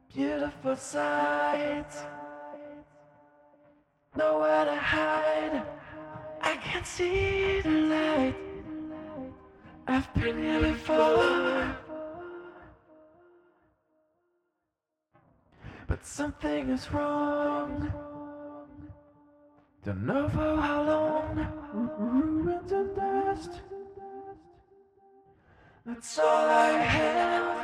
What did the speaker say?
Beautiful sight, nowhere to hide. I can see the light. I've been here before, but something is wrong. Don't know for how long. Ruins and dust. That's all I have.